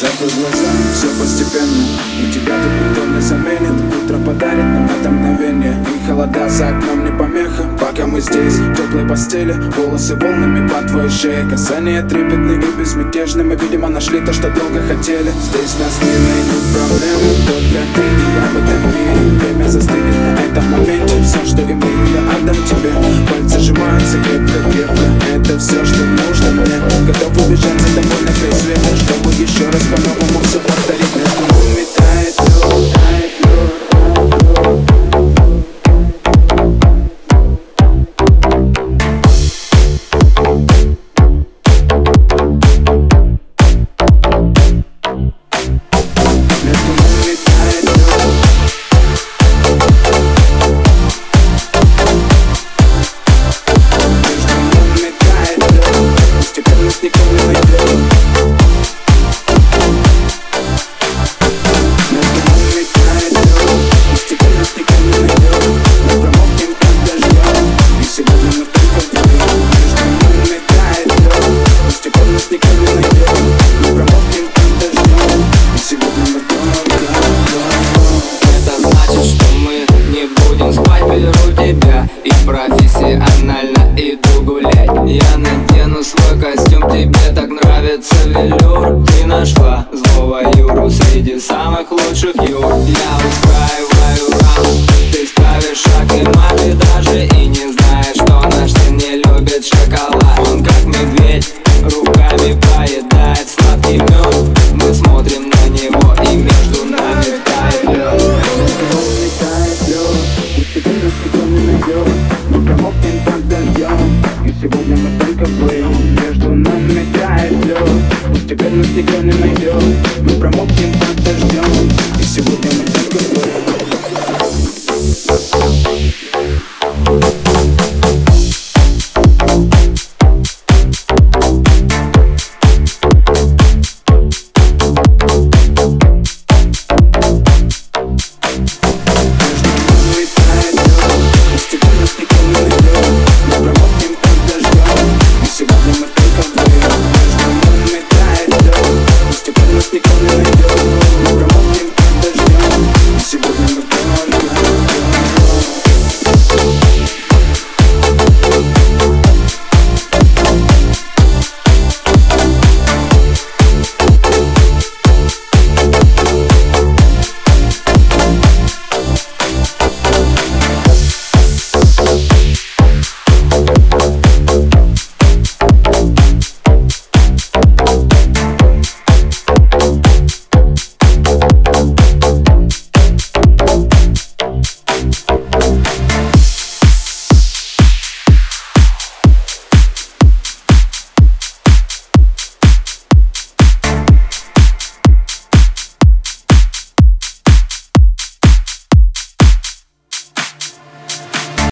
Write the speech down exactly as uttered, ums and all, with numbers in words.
Закрой глаза, все постепенно, и тебя тут никто не заменит. Утро подарит нам это мгновение, и холода за окном не помеха. Пока мы здесь, в теплой постели, волосы волнами по твоей шее. Касания трепетные и безмятежные, мы, видимо, нашли то, что долго хотели. Здесь нас не найдут проблемы, только ты и я в этом мире. Время застынет на этом моменте, все, что имею, я отдам тебе. Пальцы сжимаются крепко-крепко, это все, что нужно мне. Готов убежать за тобой на край света, чтобы еще раз по-новому все повторить. Между нами тает лед, тает лед. Беру тебя и профессионально иду гулять. Я надену свой костюм, тебе так нравится велюр. Ты нашла злого Юру среди самых лучших Юр. Я устраиваю раунд, ты ставишь шаг, и маме даже и не знаешь, что наш сын не любит шоколад. Он как медведь, руками поедает сладкий мед. Мы смотрим на него, и между нами тает лед. Мы промокнем под дождем, и сегодня мы только вдвоем. Между нами тает лед, пусть теперь нас никто не найдет. Мы промокнем под дождем.